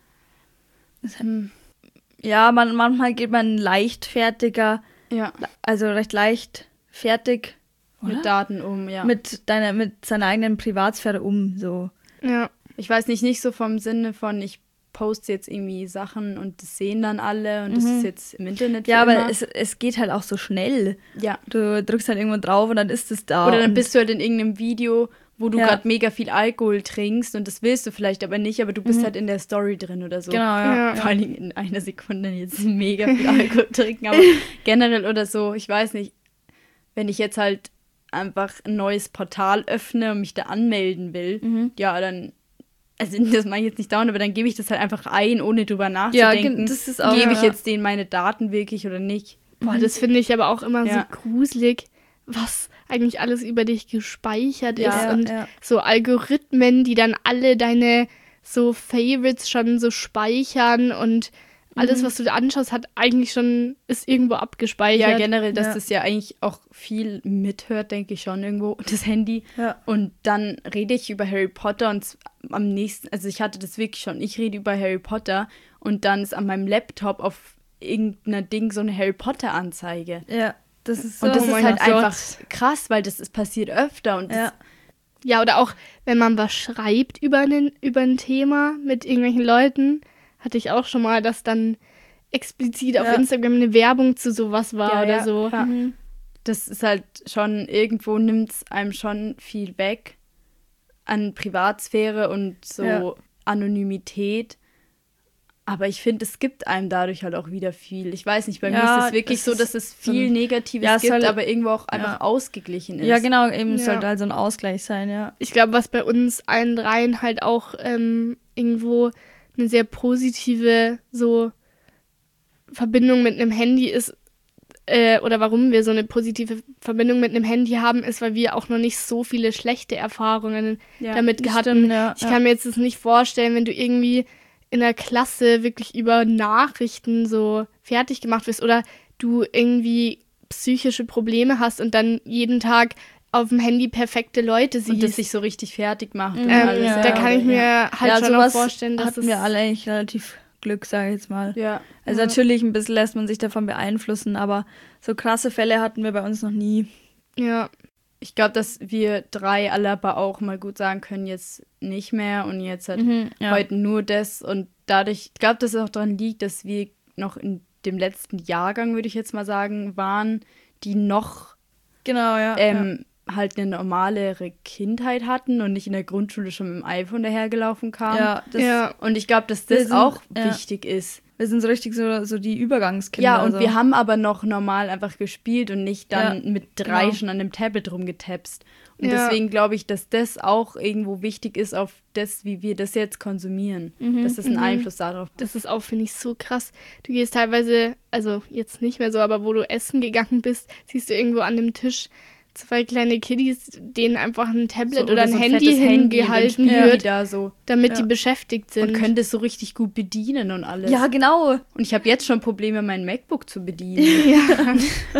Hm, Ja, man, manchmal geht man leichtfertiger, ja, also recht leichtfertig oder? mit Daten um, ja. mit deiner, mit seiner eigenen Privatsphäre um. So. Ja. Ich weiß nicht, nicht so vom Sinne von, ich poste jetzt irgendwie Sachen und das sehen dann alle und das Mhm. ist jetzt im Internet Ja, für aber immer. es, es geht halt auch so schnell. Ja. Du drückst halt irgendwo drauf und dann ist es da. Oder dann und bist du halt in irgendeinem Video, wo du Ja. gerade mega viel Alkohol trinkst und das willst du vielleicht aber nicht, aber du bist Mhm. halt in der Story drin oder so. Genau, ja. Ja. Vor allen Dingen in einer Sekunde jetzt mega viel Alkohol trinken, aber generell oder so, ich weiß nicht, wenn ich jetzt halt einfach ein neues Portal öffne und mich da anmelden will, Mhm. ja, dann, also das mache ich jetzt nicht dauernd, aber dann gebe ich das halt einfach ein, ohne drüber Ja, nachzudenken. gen- das ist auch- Gebe ich ja. jetzt denen meine Daten wirklich oder nicht? Boah, das finde ich aber auch immer Ja. so gruselig, was eigentlich alles über dich gespeichert Ja, ist. ja, Und ja. so Algorithmen, die dann alle deine so Favorites schon so speichern und alles, Mhm. was du da anschaust, hat eigentlich schon, ist irgendwo abgespeichert. Ja, generell, dass Ja. das ja eigentlich auch viel mithört, denke ich schon irgendwo, das Handy. Ja. Und dann rede ich über Harry Potter und z- am nächsten, also ich hatte das wirklich schon, ich rede über Harry Potter und dann ist an meinem Laptop auf irgendeiner Ding so eine Harry Potter Anzeige. Ja, das ist so. Und das Oh ist mein halt Gott. einfach krass, weil das ist passiert öfter und das, ja. Ja, oder auch, wenn man was schreibt über, einen, über ein Thema mit irgendwelchen Leuten, hatte ich auch schon mal, dass dann explizit auf Ja. Instagram eine Werbung zu sowas war Ja, oder ja, so. ja. Mhm. das ist halt schon, irgendwo nimmt es einem schon viel weg an Privatsphäre und so Ja. Anonymität. Aber ich finde, es gibt einem dadurch halt auch wieder viel. Ich weiß nicht, bei mir Ja, ist es wirklich es so, ist dass es so viel ein- Negatives Ja, es gibt, soll- aber irgendwo auch einfach ja. ausgeglichen ist. Ja, genau, eben es Ja. sollte also ein Ausgleich sein, ja. Ich glaube, was bei uns allen dreien halt auch ähm, irgendwo eine sehr positive so Verbindung mit einem Handy ist, äh, oder warum wir so eine positive Verbindung mit einem Handy haben, ist, weil wir auch noch nicht so viele schlechte Erfahrungen Ja, damit das gehabt stimmt, haben. ja, Ich ja. kann mir jetzt das nicht vorstellen, wenn du irgendwie in der Klasse wirklich über Nachrichten so fertig gemacht wirst oder du irgendwie psychische Probleme hast und dann jeden Tag auf dem Handy perfekte Leute siehst. Und das sich so richtig fertig macht. und Ähm, alles. da ja, kann ich mir ja. halt ja, schon noch sowas vorstellen, dass hatten das wir alle eigentlich relativ Glück, sage ich jetzt mal. Ja. Also Ja. natürlich ein bisschen lässt man sich davon beeinflussen, aber so krasse Fälle hatten wir bei uns noch nie. Ja. Ich glaube, dass wir drei alle aber auch mal gut sagen können, jetzt nicht mehr und jetzt halt Mhm, ja. heute nur das. Und dadurch, ich glaube, dass es auch daran liegt, dass wir noch in dem letzten Jahrgang, würde ich jetzt mal sagen, waren, die noch Genau, ja. ähm, halt eine normalere Kindheit hatten und nicht in der Grundschule schon mit dem iPhone dahergelaufen ja. kamen. Ja, das, Ja. Und ich glaube, dass Wir das sind- auch ja. wichtig ist. Wir sind so richtig so, so die Übergangskinder. Ja, und so. wir haben aber noch normal einfach gespielt und nicht dann Ja, mit drei genau. schon an dem Tablet rumgetapst. Und Ja. deswegen glaube ich, dass das auch irgendwo wichtig ist auf das, wie wir das jetzt konsumieren. Mhm, Dass das einen mhm. Einfluss darauf hat. Das ist auch, finde ich, so krass. Du gehst teilweise, also jetzt nicht mehr so, aber wo du essen gegangen bist, siehst du irgendwo an dem Tisch zwei kleine Kiddies, denen einfach ein Tablet So, oder ein so Handy fettes Handy hingehalten und dann spielen die wird, da so damit Ja. die beschäftigt sind. und können das so richtig gut bedienen und alles. Ja, genau. Und ich habe jetzt schon Probleme, mein MacBook zu bedienen. Ja.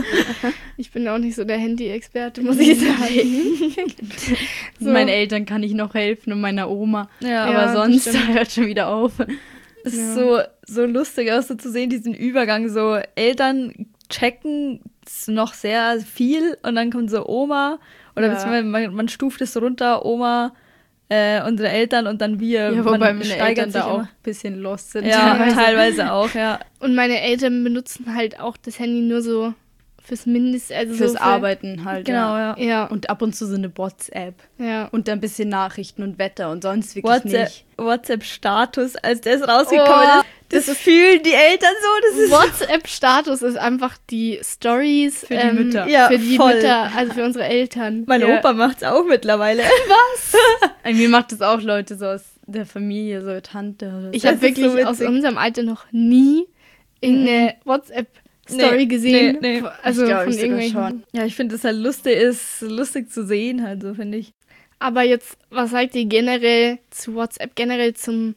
Ich bin auch nicht so der Handy-Experte, muss ich sagen. So. Meinen Eltern kann ich noch helfen und meiner Oma. Ja, Aber Ja, das sonst stimmt. hört schon wieder auf. Es Ja. ist so, so lustig aus, so zu sehen, diesen Übergang. So Eltern checken noch sehr viel und dann kommt so Oma oder Ja. beziehungsweise man, man stuft es so runter, Oma, äh, unsere Eltern und dann wir. Ja, wobei man meine steigert Eltern da sich auch immer. ein bisschen lost sind. Ja, teilweise. teilweise auch, ja. Und meine Eltern benutzen halt auch das Handy nur so fürs Mindest, also Fürs so für, Arbeiten halt. Genau, ja. ja. Ja, Und ab und zu so eine WhatsApp. ja. Und dann ein bisschen Nachrichten und Wetter und sonst wirklich WhatsApp, nicht. WhatsApp-Status, als das rausgekommen Oh, ist, das, fühlen die Eltern so, das ist WhatsApp-Status ist einfach die Stories Für die Mütter. Ja, für die voll. Mütter, also für unsere Eltern. mein Ja. Opa macht's auch mittlerweile. Ey, mir macht das auch Leute so aus der Familie, so Tante oder so. Ich Das habe ist so wirklich aus witzig. unserem Alter noch nie irgendeine WhatsApp-Story Nee, gesehen. nee, nee. Also Ich glaub, von ich sogar irgendwelchen. schon. Ja, ich finde es halt lustig, ist lustig zu sehen, halt so, finde ich. Aber jetzt, was sagt ihr generell zu WhatsApp, generell zum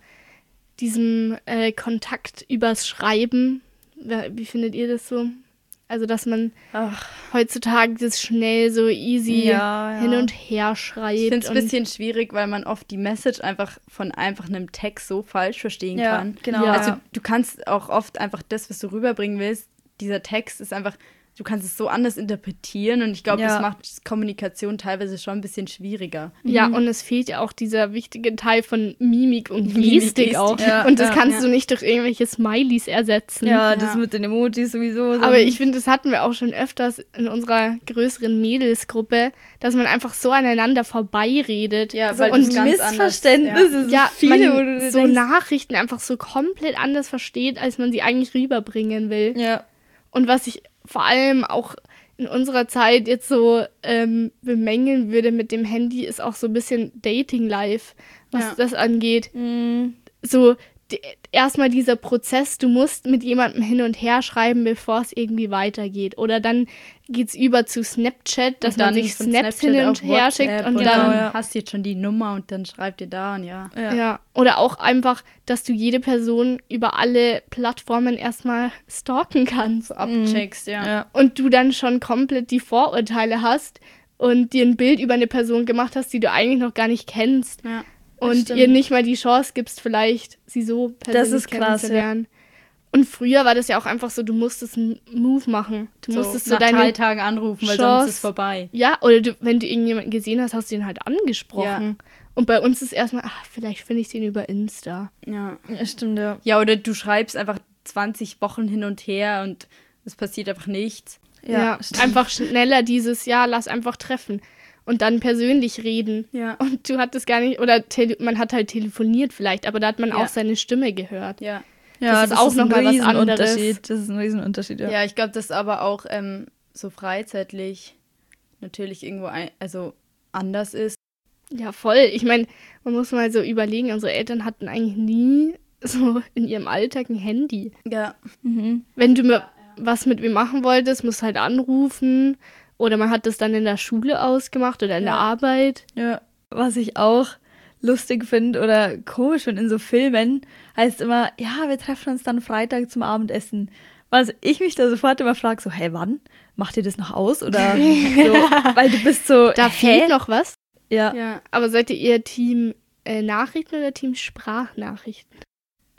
diesem äh, Kontakt übers Schreiben? Wer- Wie findet ihr das so? Also, dass man Ach, heutzutage das schnell so easy Ja, ja. hin und her schreibt. ich finde es ein und- bisschen schwierig, weil man oft die Message einfach von einfach einem Text so falsch verstehen Ja, kann. genau. Ja. Also du kannst auch oft einfach das, was du rüberbringen willst, dieser Text ist einfach, du kannst es so anders interpretieren und ich glaube, Ja. das macht Kommunikation teilweise schon ein bisschen schwieriger. Ja, Mhm. und es fehlt ja auch dieser wichtige Teil von Mimik und Mimik, Gestik Gestik. auch. Ja, und das ja, kannst ja. du nicht durch irgendwelche Smileys ersetzen. Ja, das Ja. mit den Emojis sowieso. so- Aber ich finde, das hatten wir auch schon öfters in unserer größeren Mädelsgruppe, dass man einfach so aneinander vorbeiredet. Ja, so weil und das ganz anders- Missverständnisse, so Ja, viele, wo man du dir so denkst, Nachrichten einfach so komplett anders versteht, als man sie eigentlich rüberbringen will. ja, Und was ich vor allem auch in unserer Zeit jetzt so ähm, bemängeln würde mit dem Handy, ist auch so ein bisschen Dating-Life, was Ja. das angeht. mm, So d- erstmal dieser Prozess, du musst mit jemandem hin und her schreiben, bevor es irgendwie weitergeht. Oder dann geht's über zu Snapchat, dass Und man dann sich von Snaps Snapchat hin auf und her WhatsApp schickt und und dann dann ja. hast du jetzt schon die Nummer und dann schreibt ihr da und ja. ja. ja. Oder auch einfach, dass du jede Person über alle Plattformen erstmal stalken kannst. So abcheckst, ja. ja. Und du dann schon komplett die Vorurteile hast und dir ein Bild über eine Person gemacht hast, die du eigentlich noch gar nicht kennst. ja. Und stimmt. ihr nicht mal die Chance gibst, vielleicht sie so persönlich ist krass, kennenzulernen. Und früher war das ja auch einfach so, du musstest einen Move machen. Du musstest so nach drei deine... Tagen anrufen, weil Chance- sonst ist es vorbei. Ja, oder du, wenn du irgendjemanden gesehen hast, hast du ihn halt angesprochen. Und bei uns ist erstmal, ach, vielleicht finde ich den über Insta. Ja. Ja, stimmt, ja. Ja, oder du schreibst einfach zwanzig Wochen hin und her und es passiert einfach nichts. Ja, stimmt. einfach schneller dieses Jahr, lass einfach treffen. Und dann persönlich reden. Ja. Und du hattest gar nicht, oder tele, man hat halt telefoniert vielleicht, aber da hat man Ja. auch seine Stimme gehört. Ja. Ja, Das ist auch noch mal was Riesenunterschied. Das ist ein Riesenunterschied, ja. Ja, ich glaube, das ist aber auch ähm, so freizeitlich natürlich irgendwo ein, also anders ist. Ja, voll. Ich meine, man muss mal so überlegen, unsere Eltern hatten eigentlich nie so in ihrem Alltag ein Handy. Ja. Mhm. Wenn du mal was mit mir machen wolltest, musst du halt anrufen. Oder man hat das dann in der Schule ausgemacht oder in Ja. der Arbeit. Ja, was ich auch lustig finde oder komisch finde in so Filmen, heißt immer, ja, wir treffen uns dann Freitag zum Abendessen. Was ich mich da sofort immer frage, so, hey, wann? Macht ihr das noch aus? Oder so, weil du bist so, Da hä? fehlt noch was. Ja, Ja. Aber seid ihr eher Team äh, Nachrichten oder Team Sprachnachrichten?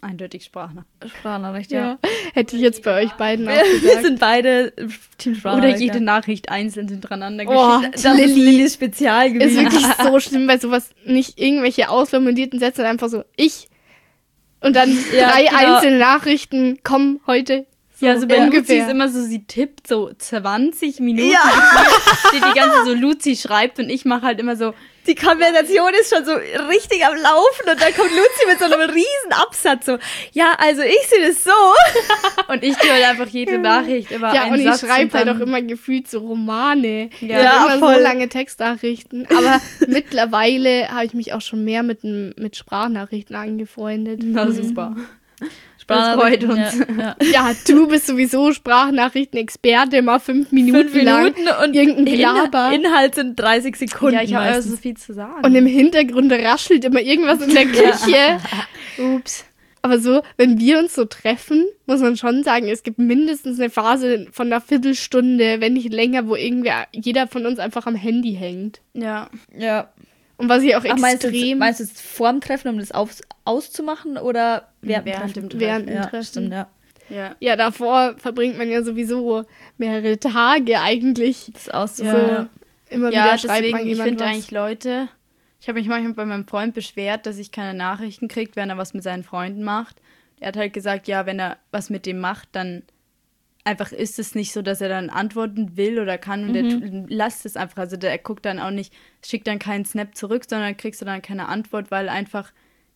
Eindeutig Sprachnachricht. Sprachnachricht, ja. Ja. Hätte ich jetzt bei euch beiden auch Wir gesagt. sind beide Team Oder Sprachnachricht. jede ja. Nachricht einzeln hintereinander Oh, geschickt. Das ist Lilly Lillys Spezialgebiet. ist wirklich so schlimm, weil sowas nicht irgendwelche ausformulierten Sätze, sondern einfach so ich und dann Ja, drei genau. einzelne Nachrichten kommen heute. So Ja, so bei Luzi ungefähr. ist immer so, sie tippt so zwanzig Minuten. Ja. Steht die ganze Zeit so, Luzi schreibt und ich mache halt immer so, Die Konversation ist schon so richtig am Laufen und dann kommt Luzi mit so einem riesen Absatz so, ja, also ich sehe das so. und ich tue halt einfach jede Nachricht immer Ja, einen und ich Satz schreibe halt dann- auch immer gefühlt so Romane. Ja, Ja, immer voll. so lange Textnachrichten. Aber mittlerweile habe ich mich auch schon mehr mit, n- mit Sprachnachrichten angefreundet. Na super. Sprachnachrichten, Das freut uns. Ja, ja. Ja, du bist sowieso Sprachnachrichten-Experte, mal fünf Minuten, Fünf Minuten lang. und irgendein In Gelaber. Inhalt sind dreißig Sekunden Ja, ich habe immer meistens. so viel zu sagen. Und im Hintergrund raschelt immer irgendwas in der Küche. Ups. Aber so, wenn wir uns so treffen, muss man schon sagen, es gibt mindestens eine Phase von einer Viertelstunde, wenn nicht länger, wo irgendwer, jeder von uns einfach am Handy hängt. ja. Ja. Und was ich auch Ach, meinst du, jetzt- extrem meinst du jetzt vor dem Treffen, um das auf, auszumachen oder während, Während dem dem Treffen? während dem Ja, Treffen. stimmt, ja. Ja. Ja, davor verbringt man ja sowieso mehrere Tage eigentlich. Das So auszumachen. Ja. immer Ja, wieder schreibt deswegen, man ich jemand finde was. eigentlich Leute, ich habe mich manchmal bei meinem Freund beschwert, dass ich keine Nachrichten kriege, wenn er was mit seinen Freunden macht. Er hat halt gesagt, ja, wenn er was mit dem macht, dann einfach ist es nicht so, dass er dann antworten will oder kann und Mhm. er tu- lasst es einfach. Also der, er guckt dann auch nicht, schickt dann keinen Snap zurück, sondern kriegst du dann keine Antwort, weil einfach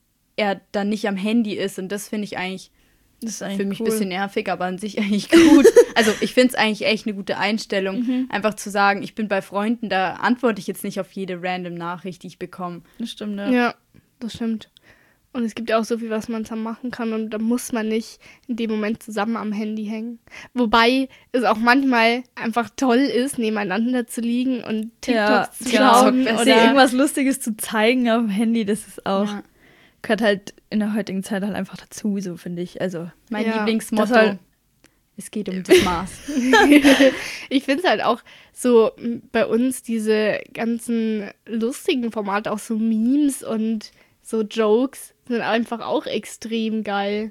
er dann nicht am Handy ist und das finde ich eigentlich Das ist für eigentlich mich ein cool. bisschen nervig, aber an sich eigentlich gut. Also ich finde es eigentlich echt eine gute Einstellung, Mhm. einfach zu sagen, ich bin bei Freunden, da antworte ich jetzt nicht auf jede random Nachricht, die ich bekomme. Das stimmt, ja. Ja, das stimmt. Und es gibt ja auch so viel, was man zusammen machen kann und da muss man nicht in dem Moment zusammen am Handy hängen. Wobei es auch manchmal einfach toll ist, nebeneinander zu liegen und TikToks Ja, zu genau. schauen. Besser. Oder Oder irgendwas Lustiges zu zeigen auf dem Handy, das ist auch, Ja. gehört halt in der heutigen Zeit halt einfach dazu, so finde ich. Also, Mein Ja, Lieblingsmotto, das halt- es geht um das Maß. ich finde es halt auch so m, bei uns diese ganzen lustigen Formate, auch so Memes und so Jokes sind einfach auch extrem geil.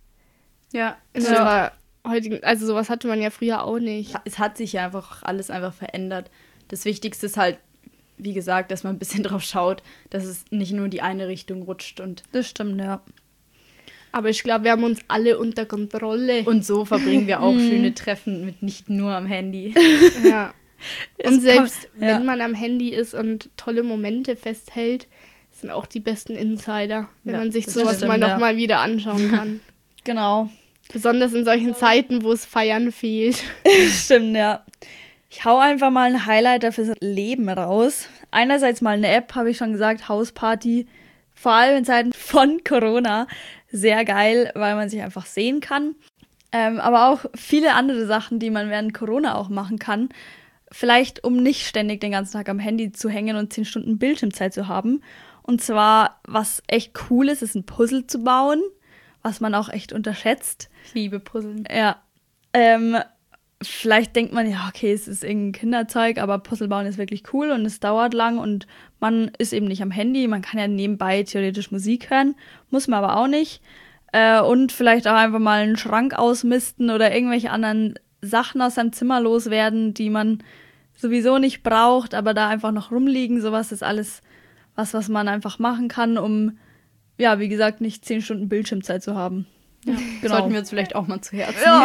Ja, In Ja. unserer heutigen, also sowas hatte man ja früher auch nicht. es hat sich ja einfach alles einfach verändert. Das Wichtigste ist halt, wie gesagt, dass man ein bisschen drauf schaut, dass es nicht nur in die eine Richtung rutscht und das stimmt, ja. Aber ich glaube, wir haben uns alle unter Kontrolle. und so verbringen wir auch schöne Treffen mit nicht nur am Handy. Ja. Es Und selbst kommt- ja. wenn man am Handy ist und tolle Momente festhält, sind auch die besten Insider, wenn Ja, man sich das sowas stimmt, mal ja. nochmal wieder anschauen kann. Genau. Besonders in solchen Zeiten, wo es Feiern fehlt. Stimmt, ja. Ich hau einfach mal ein Highlighter fürs Leben raus. Einerseits mal eine App, habe ich schon gesagt, Hausparty. Vor allem in Zeiten von Corona. Sehr geil, weil man sich einfach sehen kann. Ähm, aber auch viele andere Sachen, die man während Corona auch machen kann. Vielleicht, um nicht ständig den ganzen Tag am Handy zu hängen und zehn Stunden Bildschirmzeit zu haben. Und zwar, was echt cool ist, ist ein Puzzle zu bauen, was man auch echt unterschätzt. Ich liebe Puzzeln. Ja. Ähm, vielleicht denkt man, ja, okay, es ist irgendein Kinderzeug, aber Puzzle bauen ist wirklich cool und es dauert lang und man ist eben nicht am Handy. Man kann ja nebenbei theoretisch Musik hören, muss man aber auch nicht. Äh, und vielleicht auch einfach mal einen Schrank ausmisten oder irgendwelche anderen Sachen aus seinem Zimmer loswerden, die man sowieso nicht braucht, aber da einfach noch rumliegen. Sowas ist alles was, was man einfach machen kann, um, ja, wie gesagt, nicht zehn Stunden Bildschirmzeit zu haben. Ja, Genau. sollten wir uns vielleicht auch mal zu Herzen Ja.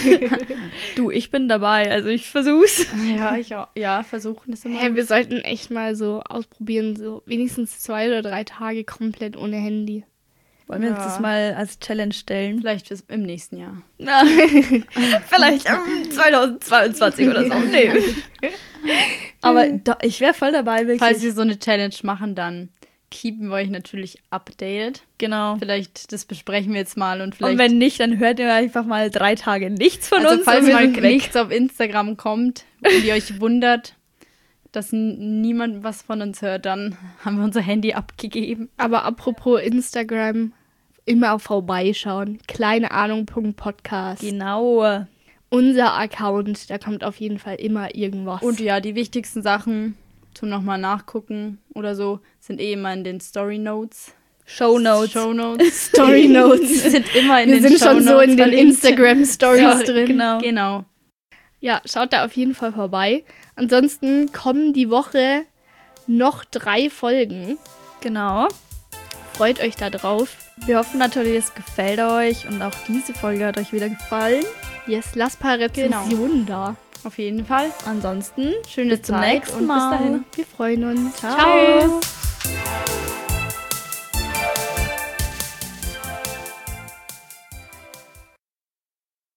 Du, ich bin dabei, also ich versuch's. nehmen. Ja, ich auch. Ja, versuchen das immer. Hey, wir sollten echt mal so ausprobieren, so wenigstens zwei oder drei Tage komplett ohne Handy. Wollen wir uns Ja. das mal als Challenge stellen? Vielleicht fürs, im nächsten Jahr. Na, vielleicht ähm, zweitausendzweiundzwanzig oder so. Nee. Aber da, ich wäre voll dabei, wirklich. Falls wir so eine Challenge machen, dann keepen wir euch natürlich updated. genau. Vielleicht, das besprechen wir jetzt mal und vielleicht. Und wenn nicht, dann hört ihr einfach mal drei Tage nichts von also uns. falls und wir mal sind weg. nichts auf Instagram kommt und ihr euch wundert, dass n- niemand was von uns hört, dann haben wir unser Handy abgegeben. Aber apropos Instagram, immer vorbeischauen. Keine Ahnung, Punkt Podcast. Genau. Unser Account, da kommt auf jeden Fall immer irgendwas. Und ja, die wichtigsten Sachen zum nochmal nachgucken oder so sind eh immer in den Story Notes. Shownotes. Shownotes. Story Notes. Wir sind immer in Wir den sind schon so in den verlinkt. Instagram-Stories Ja, drin. genau. Genau. Ja, schaut da auf jeden Fall vorbei. Ansonsten kommen die Woche noch drei Folgen. Genau. Freut euch da drauf. Wir hoffen natürlich, es gefällt euch und auch diese Folge hat euch wieder gefallen. Yes, lasst ein paar Rezensionen da. Auf jeden Fall. Ansonsten, Schöne bis zum Zeit nächsten und Mal. bis dahin. Wir freuen uns. Ciao. Tschüss.